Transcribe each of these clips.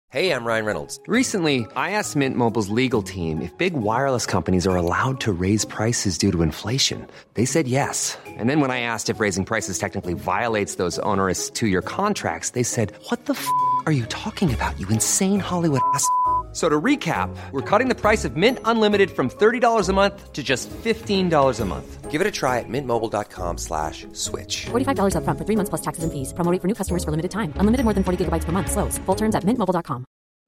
Hey, I'm Ryan Reynolds. Recently, I asked Mint Mobile's legal team if big wireless companies are allowed to raise prices due to inflation. They said yes. And then when I asked if raising prices technically violates those onerous two-year contracts, they said, "What the f*** are you talking about, you insane Hollywood ass?" So to recap, we're cutting the price of Mint Unlimited from $30 a month to just $15 a month. Give it a try at mintmobile.com/switch. $45 up front for 3 months plus taxes and fees. Promo rate for new customers for limited time. Unlimited more than 40 gigabytes per month. Slows full terms at mintmobile.com.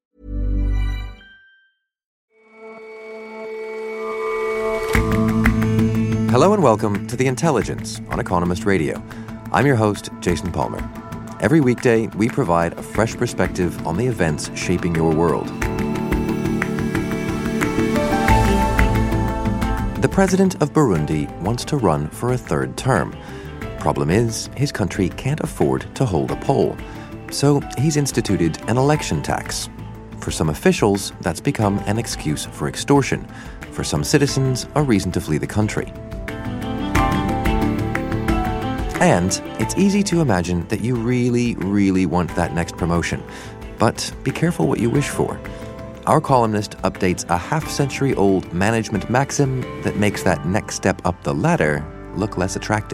Hello and welcome to The Intelligence on Economist Radio. I'm your host, Jason Palmer. Every weekday, we provide a fresh perspective on the events shaping your world. The president of Burundi wants to run for a third term. Problem is, his country can't afford to hold a poll. So he's instituted an election tax. For some officials, that's become an excuse for extortion. For some citizens, a reason to flee the country. And it's easy to imagine that you really, really want that next promotion. But be careful what you wish for. Our columnist updates a half-century-old management maxim that makes that next step up the ladder look less attractive.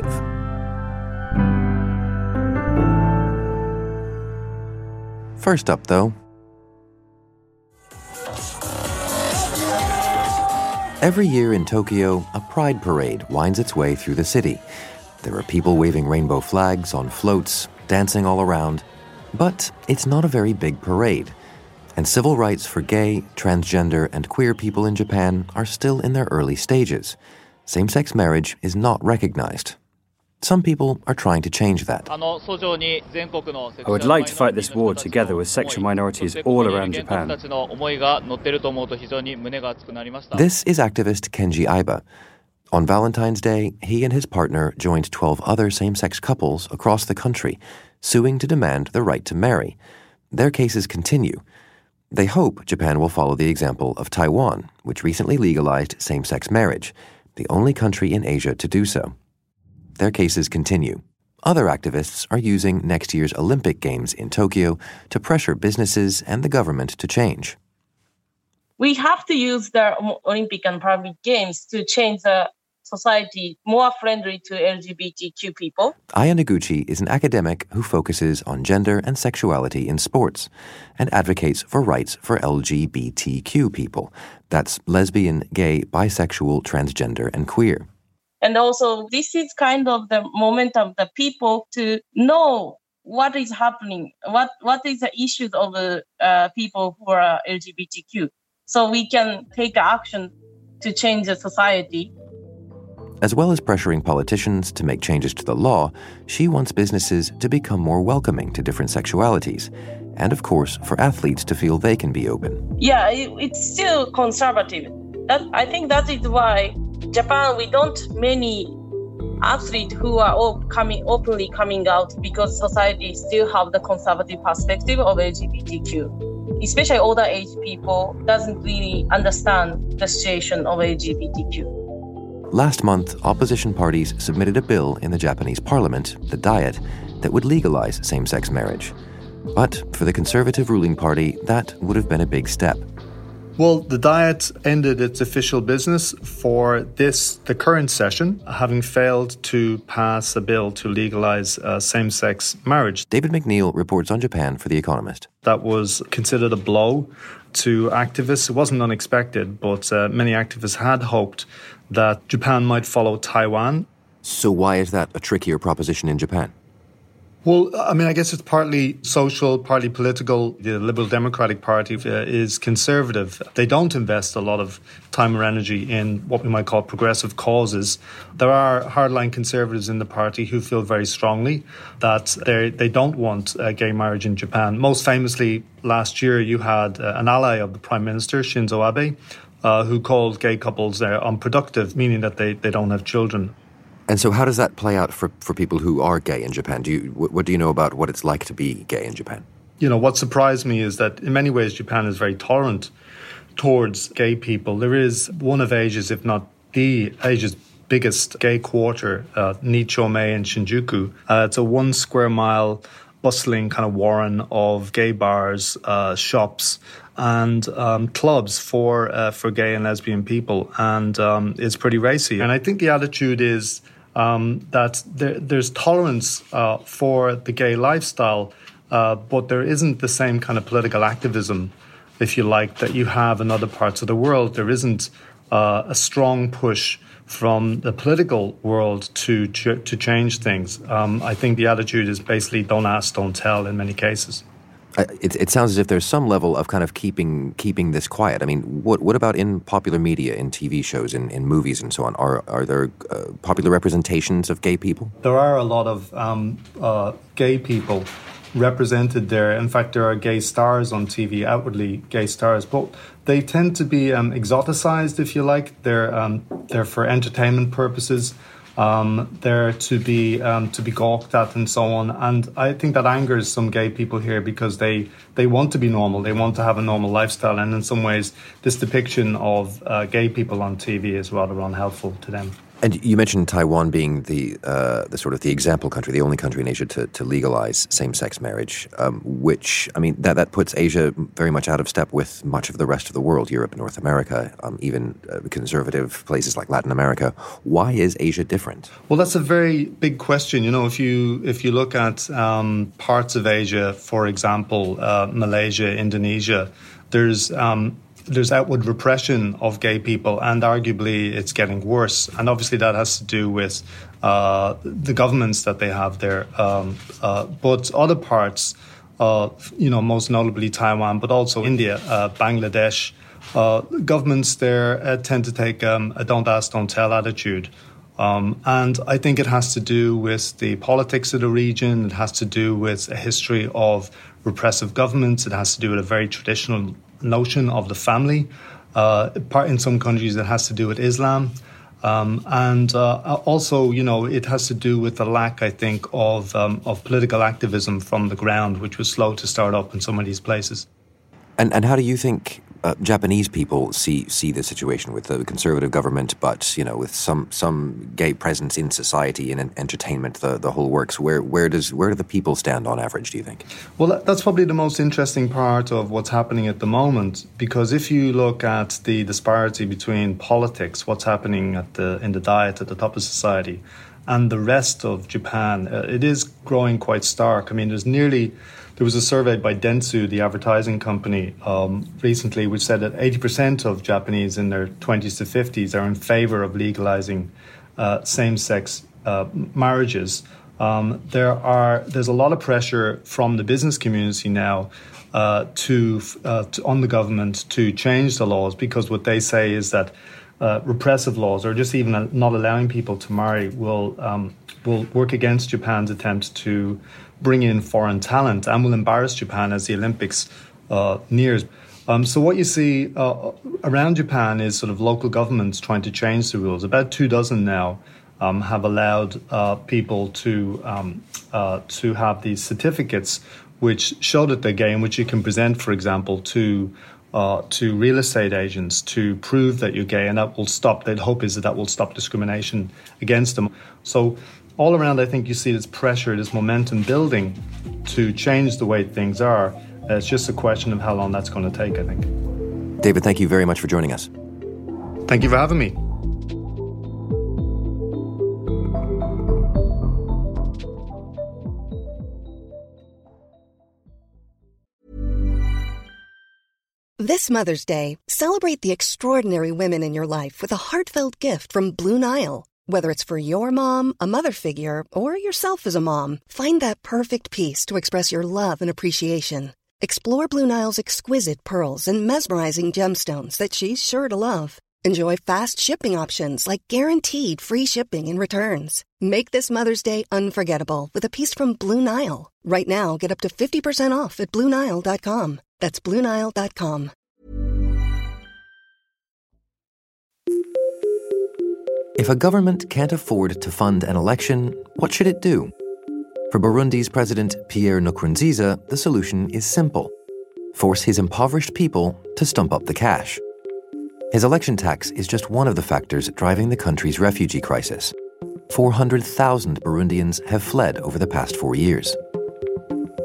First up, though, every year in Tokyo, a pride parade winds its way through the city. There are people waving rainbow flags on floats, dancing all around. But it's not a very big parade. And civil rights for gay, transgender, and queer people in Japan are still in their early stages. Same-sex marriage is not recognized. Some people are trying to change that. I would like to fight this war together with sexual minorities all around Japan. This is activist Kenji Aiba. On Valentine's Day, he and his partner joined 12 other same-sex couples across the country, suing to demand the right to marry. Their cases continue. They hope Japan will follow the example of Taiwan, which recently legalized same-sex marriage, the only country in Asia to do so. Their cases continue. Other activists are using next year's Olympic Games in Tokyo to pressure businesses and the government to change. We have to use the Olympic and Paralympic Games to change the society more friendly to LGBTQ people. Aya Noguchi is an academic who focuses on gender and sexuality in sports and advocates for rights for LGBTQ people. That's lesbian, gay, bisexual, transgender, and queer. And also, this is kind of the moment of the people to know what is happening, what is the issues of the people who are LGBTQ. So we can take action to change the society. As well as pressuring politicians to make changes to the law, she wants businesses to become more welcoming to different sexualities. And of course, for athletes to feel they can be open. Yeah, it's still conservative. I think that is why Japan, we don't many athletes who are openly coming out, because society still have the conservative perspective of LGBTQ. Especially older age people doesn't really understand the situation of LGBTQ. Last month, opposition parties submitted a bill in the Japanese parliament, the Diet, that would legalize same-sex marriage. But for the conservative ruling party, that would have been a big step. Well, the Diet ended its official business for the current session, having failed to pass a bill to legalize same-sex marriage. David McNeil reports on Japan for The Economist. That was considered a blow to activists. It wasn't unexpected, but many activists had hoped that Japan might follow Taiwan. So why is that a trickier proposition in Japan? Well, I mean, I guess it's partly social, partly political. The Liberal Democratic Party is conservative. They don't invest a lot of time or energy in what we might call progressive causes. There are hardline conservatives in the party who feel very strongly that they don't want gay marriage in Japan. Most famously, last year you had an ally of the Prime Minister, Shinzo Abe, who called gay couples unproductive, meaning that they don't have children. And so how does that play out for people who are gay in Japan? What do you know about what it's like to be gay in Japan? You know, what surprised me is that in many ways Japan is very tolerant towards gay people. There is one of Asia's, if not the Asia's biggest gay quarter, Nichome in Shinjuku. It's a 1 square mile bustling kind of warren of gay bars, shops, and clubs for gay and lesbian people, and it's pretty racy. And I think the attitude is that there's tolerance for the gay lifestyle, but there isn't the same kind of political activism, if you like, that you have in other parts of the world. There isn't a strong push from the political world to change things. I think the attitude is basically don't ask, don't tell in many cases. It sounds as if there's some level of kind of keeping this quiet. I mean, what about in popular media, in TV shows, in movies and so on? Are there popular representations of gay people? There are a lot of gay people represented there. In fact, there are gay stars on TV, outwardly gay stars, but they tend to be exoticized, if you like. They're for entertainment purposes. They're to be gawked at and so on. And I think that angers some gay people here because they want to be normal. They want to have a normal lifestyle. And in some ways, this depiction of gay people on TV is rather unhelpful to them. And you mentioned Taiwan being the sort of the example country, the only country in Asia to legalize same-sex marriage, which, I mean, that puts Asia very much out of step with much of the rest of the world, Europe, North America, even conservative places like Latin America. Why is Asia different? Well, that's a very big question. You know, if you look at parts of Asia, for example, Malaysia, Indonesia, there's outward repression of gay people, and arguably it's getting worse. And obviously that has to do with the governments that they have there. But other parts, most notably Taiwan, but also India, Bangladesh, governments there tend to take a don't ask, don't tell attitude. And I think it has to do with the politics of the region. It has to do with a history of repressive governments. It has to do with a very traditional notion of the family. In some countries, it has to do with Islam. And also, it has to do with the lack, I think, of political activism from the ground, which was slow to start up in some of these places. And how do you think Japanese people see the situation with the conservative government, but with some gay presence in society and in entertainment, the whole works? Where do the people stand on average, do you think? Well, that's probably the most interesting part of what's happening at the moment, because if you look at the disparity between politics, what's happening in the Diet at the top of society, and the rest of Japan, it is growing quite stark. I mean, there was a survey by Dentsu, the advertising company, recently, which said that 80% of Japanese in their 20s to 50s are in favor of legalizing same-sex marriages. There's a lot of pressure from the business community now on the government to change the laws, because what they say is that repressive laws, or just even not allowing people to marry, will work against Japan's attempt to bring in foreign talent and will embarrass Japan as the Olympics nears. So what you see around Japan is sort of local governments trying to change the rules. About 24 now have allowed people to have these certificates which show that they're gay, and which you can present, for example, to real estate agents to prove that you're gay, and that will stop. The hope is that will stop discrimination against them. So all around, I think you see this pressure, this momentum building to change the way things are. It's just a question of how long that's going to take, I think. David, thank you very much for joining us. Thank you for having me. This Mother's Day, celebrate the extraordinary women in your life with a heartfelt gift from Blue Nile. Whether it's for your mom, a mother figure, or yourself as a mom, find that perfect piece to express your love and appreciation. Explore Blue Nile's exquisite pearls and mesmerizing gemstones that she's sure to love. Enjoy fast shipping options like guaranteed free shipping and returns. Make this Mother's Day unforgettable with a piece from Blue Nile. Right now, get up to 50% off at BlueNile.com. That's BlueNile.com. If a government can't afford to fund an election, what should it do? For Burundi's President Pierre Nkurunziza, the solution is simple. Force his impoverished people to stump up the cash. His election tax is just one of the factors driving the country's refugee crisis. 400,000 Burundians have fled over the past 4 years.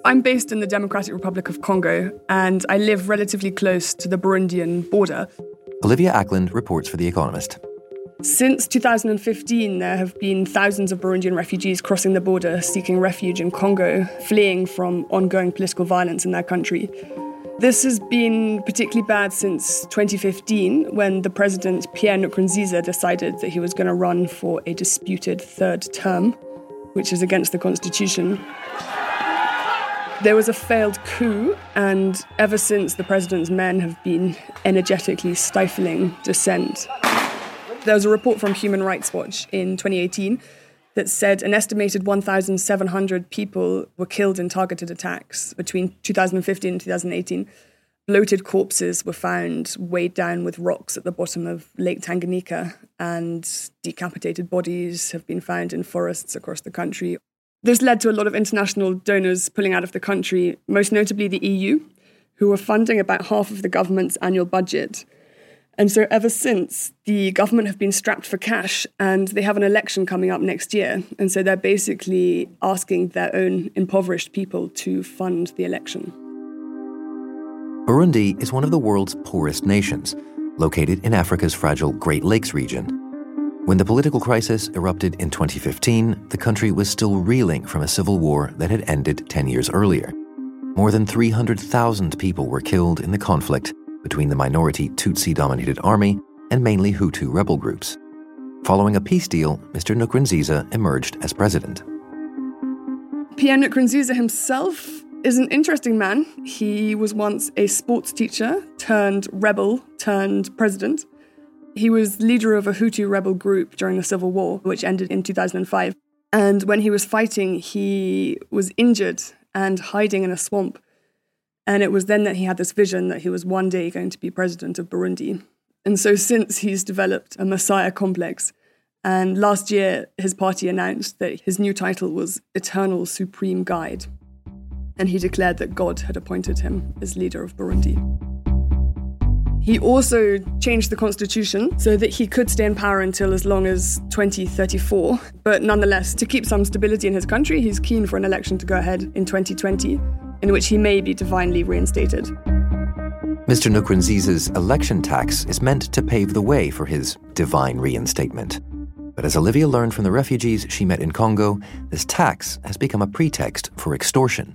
I'm based in the Democratic Republic of Congo, and I live relatively close to the Burundian border. Olivia Ackland reports for The Economist. Since 2015, there have been thousands of Burundian refugees crossing the border seeking refuge in Congo, fleeing from ongoing political violence in their country. This has been particularly bad since 2015, when the president, Pierre Nkurunziza, decided that he was going to run for a disputed third term, which is against the constitution. There was a failed coup, and ever since, the president's men have been energetically stifling dissent. There was a report from Human Rights Watch in 2018 that said an estimated 1,700 people were killed in targeted attacks between 2015 and 2018. Bloated corpses were found weighed down with rocks at the bottom of Lake Tanganyika, and decapitated bodies have been found in forests across the country. This led to a lot of international donors pulling out of the country, most notably the EU, who were funding about half of the government's annual budget. And so ever since, the government have been strapped for cash, and they have an election coming up next year. And so they're basically asking their own impoverished people to fund the election. Burundi is one of the world's poorest nations, located in Africa's fragile Great Lakes region. When the political crisis erupted in 2015, the country was still reeling from a civil war that had ended 10 years earlier. More than 300,000 people were killed in the conflict between the minority Tutsi-dominated army and mainly Hutu rebel groups. Following a peace deal, Mr. Nkurunziza emerged as president. Pierre Nkurunziza himself is an interesting man. He was once a sports teacher turned rebel turned president. He was leader of a Hutu rebel group during the Civil War, which ended in 2005. And when he was fighting, he was injured and hiding in a swamp. And it was then that he had this vision that he was one day going to be president of Burundi. And so since, he's developed a messiah complex. And last year, his party announced that his new title was Eternal Supreme Guide. And he declared that God had appointed him as leader of Burundi. He also changed the constitution so that he could stay in power until as long as 2034. But nonetheless, to keep some stability in his country, he's keen for an election to go ahead in 2020. In which he may be divinely reinstated. Mr. Nkurunziza's election tax is meant to pave the way for his divine reinstatement. But as Olivia learned from the refugees she met in Congo, this tax has become a pretext for extortion.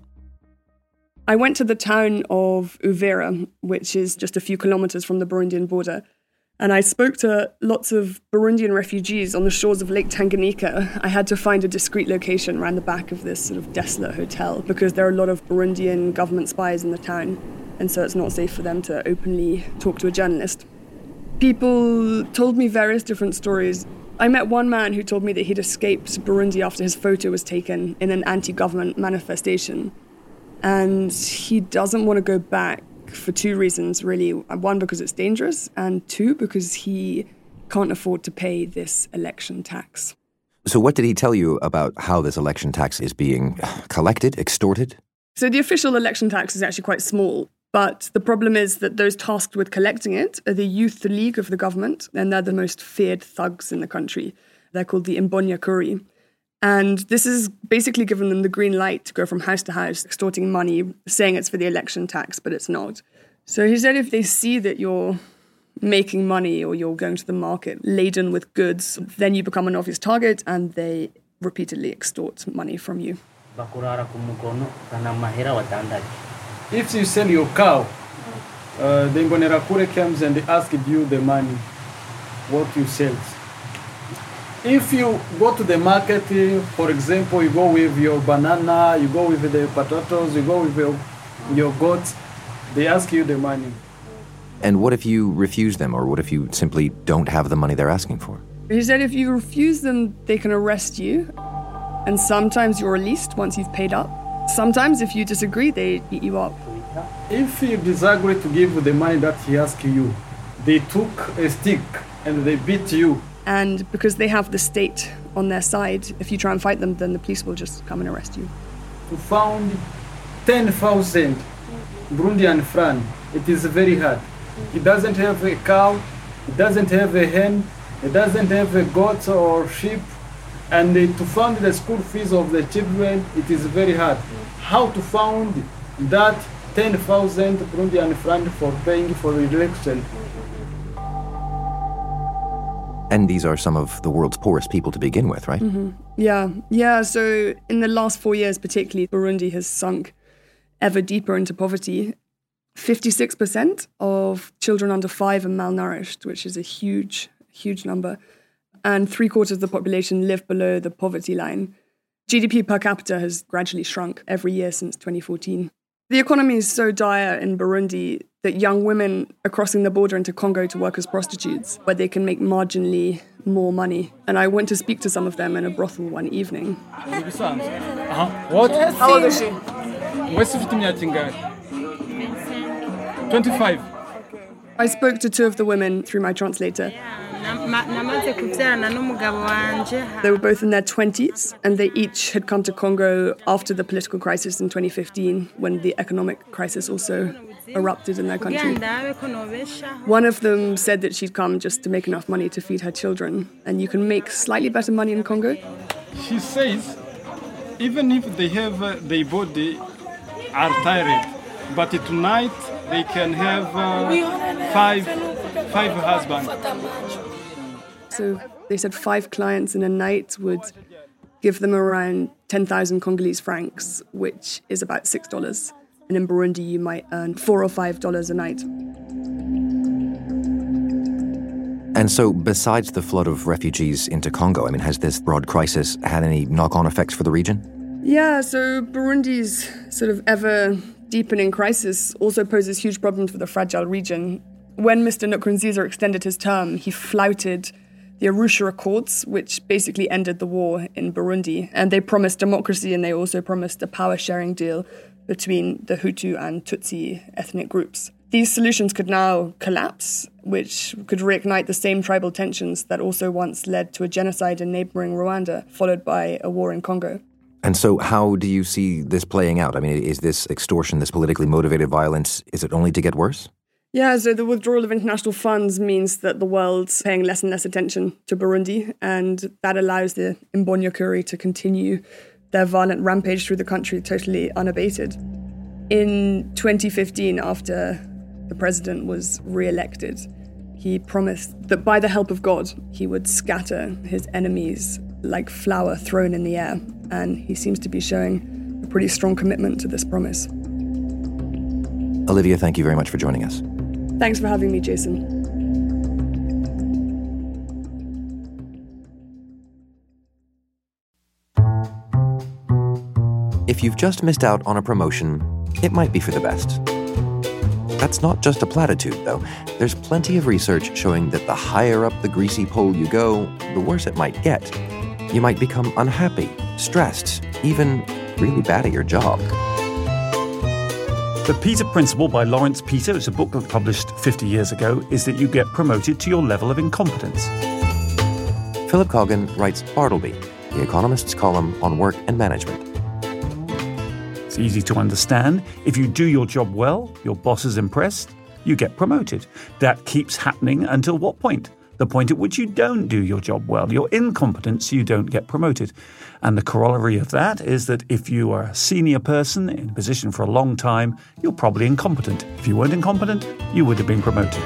I went to the town of Uvira, which is just a few kilometers from the Burundian border, and I spoke to lots of Burundian refugees on the shores of Lake Tanganyika. I had to find a discreet location around the back of this sort of desolate hotel because there are a lot of Burundian government spies in the town, and so it's not safe for them to openly talk to a journalist. People told me various different stories. I met one man who told me that he'd escaped Burundi after his photo was taken in an anti-government manifestation. And he doesn't want to go back for two reasons, really. One, because it's dangerous, and two, because he can't afford to pay this election tax. So what did he tell you about how this election tax is being collected, extorted? So the official election tax is actually quite small, but the problem is that those tasked with collecting it are the Youth League of the government, and they're the most feared thugs in the country. They're called the Imbonerakure. And this has basically given them the green light to go from house to house, extorting money, saying it's for the election tax, but it's not. So he said if they see that you're making money or you're going to the market laden with goods, then you become an obvious target and they repeatedly extort money from you. If you sell your cow, the Imbonerakure comes and they ask you the money, what you sell. If you go to the market, for example, you go with your banana, you go with the potatoes, you go with your goats, they ask you the money. And what if you refuse them, or what if you simply don't have the money they're asking for? He said if you refuse them, they can arrest you. And sometimes you're released once you've paid up. Sometimes if you disagree, they beat you up. If you disagree to give the money that he asked you, they took a stick and they beat you. And because they have the state on their side, if you try and fight them, then the police will just come and arrest you. To found 10,000 Burundian francs, it is very hard. He doesn't have a cow, he doesn't have a hen, he doesn't have a goat or sheep, And to fund the school fees of the children, it is very hard. How to fund that 10,000 Burundian francs for paying for the election? And these are some of the world's poorest people to begin with, right? Mm-hmm. Yeah. So in the last 4 years particularly, Burundi has sunk ever deeper into poverty. 56% of children under 5 are malnourished, which is a huge number. And 3/4 of the population live below the poverty line. GDP per capita has gradually shrunk every year since 2014. The economy is so dire in Burundi that young women are crossing the border into Congo to work as prostitutes, where they can make marginally more money. And I went to speak to some of them in a brothel one evening. What? How old is she? 25. I spoke to 2 of the women through my translator. They were both in their 20s, and they each had come to Congo after the political crisis in 2015, when the economic crisis also erupted in their country. One of them said that she'd come just to make enough money to feed her children, and you can make slightly better money in Congo. She says, even if their body are tired, but tonight they can have five husbands. So they said 5 clients in a night would give them around 10,000 Congolese francs, which is about $6. And in Burundi, you might earn $4 or $5 a night. And so besides the flood of refugees into Congo, has this broad crisis had any knock-on effects for the region? Yeah, so Burundi's sort of ever-deepening crisis also poses huge problems for the fragile region. When Mr. Nkurunziza extended his term, he flouted the Arusha Accords, which basically ended the war in Burundi. And they promised democracy, and they also promised a power-sharing deal between the Hutu and Tutsi ethnic groups. These solutions could now collapse, which could reignite the same tribal tensions that also once led to a genocide in neighboring Rwanda, followed by a war in Congo. And so how do you see this playing out? Is this extortion, this politically motivated violence, is it only to get worse? Yeah, so the withdrawal of international funds means that the world's paying less and less attention to Burundi, and that allows the Imbonerakure to continue their violent rampage through the country totally unabated. In 2015, after the president was re-elected, he promised that by the help of God, he would scatter his enemies like flour thrown in the air, and he seems to be showing a pretty strong commitment to this promise. Olivia, thank you very much for joining us. Thanks for having me, Jason. If you've just missed out on a promotion, it might be for the best. That's not just a platitude, though. There's plenty of research showing that the higher up the greasy pole you go, the worse it might get. You might become unhappy, stressed, even really bad at your job. The Peter Principle by Lawrence Peter, it's a book that was published 50 years ago, is that you get promoted to your level of incompetence. Philip Coggan writes Bartleby, The Economist's column on work and management. It's easy to understand. If you do your job well, your boss is impressed, you get promoted. That keeps happening until what point? The point at which you don't do your job well. You're incompetent, so you don't get promoted. And the corollary of that is that if you are a senior person in a position for a long time, you're probably incompetent. If you weren't incompetent, you would have been promoted.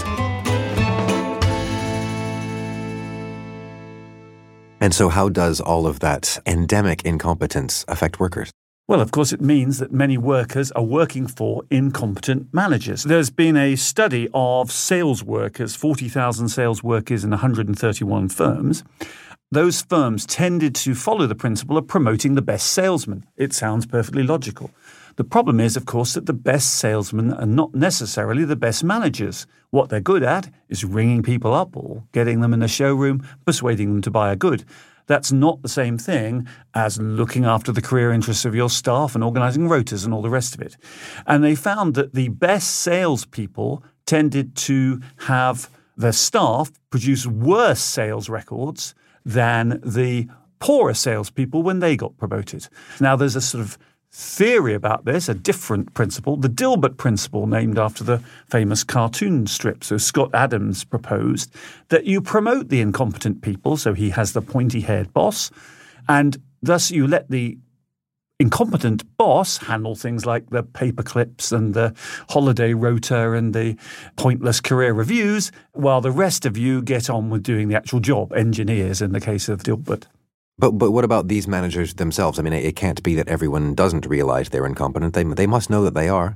And so how does all of that endemic incompetence affect workers? Well, of course, it means that many workers are working for incompetent managers. There's been a study of sales workers, 40,000 sales workers in 131 firms. Those firms tended to follow the principle of promoting the best salesman. It sounds perfectly logical. The problem is, of course, that the best salesmen are not necessarily the best managers. What they're good at is ringing people up or getting them in a showroom, persuading them to buy a good. That's not the same thing as looking after the career interests of your staff and organising rotas and all the rest of it. And they found that the best salespeople tended to have their staff produce worse sales records than the poorer salespeople when they got promoted. Now, there's a sort of theory about this, a different principle, the Dilbert principle, named after the famous cartoon strip. So Scott Adams proposed that you promote the incompetent people, so he has the pointy-haired boss, And thus you let the incompetent boss handle things like the paper clips and the holiday rota and the pointless career reviews, while the rest of you get on with doing the actual job, engineers in the case of Dilbert. But what about these managers themselves? I mean, it can't be that everyone doesn't realize they're incompetent. They must know that they are.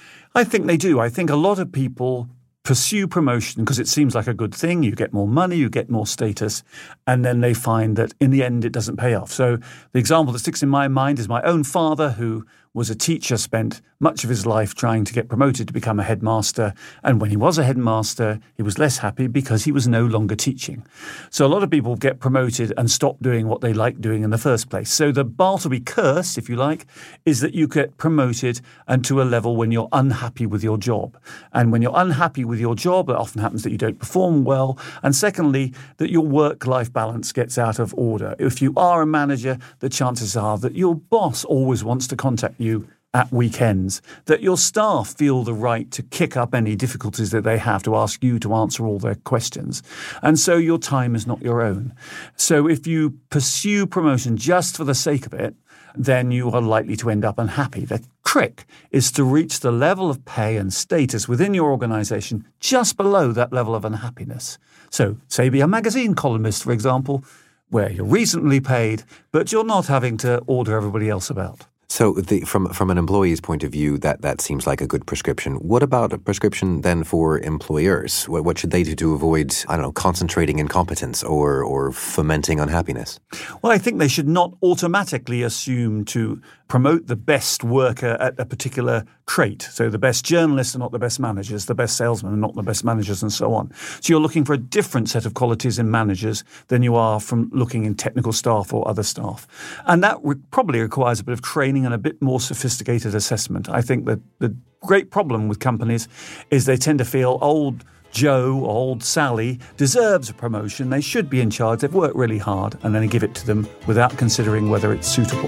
I think they do. I think a lot of people pursue promotion because it seems like a good thing. You get more money, you get more status, and then they find that in the end it doesn't pay off. So the example that sticks in my mind is my own father, who was a teacher, spent much of his life trying to get promoted to become a headmaster. And when he was a headmaster, he was less happy because he was no longer teaching. So a lot of people get promoted and stop doing what they like doing in the first place. So the Bartleby curse, if you like, is that you get promoted and to a level when you're unhappy with your job. And when you're unhappy with your job, it often happens that you don't perform well. And secondly, that your work-life balance gets out of order. If you are a manager, the chances are that your boss always wants to contact you at weekends, that your staff feel the right to kick up any difficulties that they have to ask you to answer all their questions. And so your time is not your own. So if you pursue promotion just for the sake of it, then you are likely to end up unhappy. The trick is to reach the level of pay and status within your organization just below that level of unhappiness. So say be a magazine columnist, for example, where you're reasonably paid, but you're not having to order everybody else about. So from an employee's point of view, that seems like a good prescription. What about a prescription then for employers? What should they do to avoid, concentrating incompetence or fomenting unhappiness? Well, I think they should not automatically assume to promote the best worker at a particular trait. So the best journalists are not the best managers, the best salesmen are not the best managers, and so on. So you're looking for a different set of qualities in managers than you are from looking in technical staff or other staff. And that probably requires a bit of training and a bit more sophisticated assessment. I think that the great problem with companies is they tend to feel old Joe or old Sally deserves a promotion. They should be in charge. They've worked really hard, and then give it to them without considering whether it's suitable.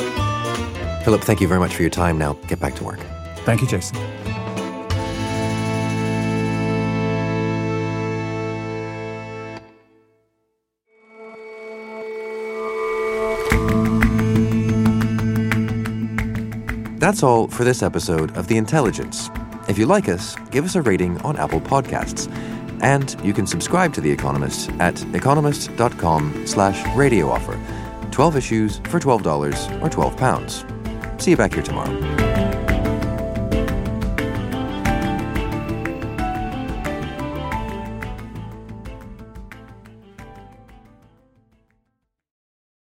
Philip, thank you very much for your time. Now get back to work. Thank you, Jason. That's all for this episode of The Intelligence. If you like us, give us a rating on Apple Podcasts. And you can subscribe to The Economist at economist.com/radio offer. 12 issues for $12 or £12. See you back here tomorrow.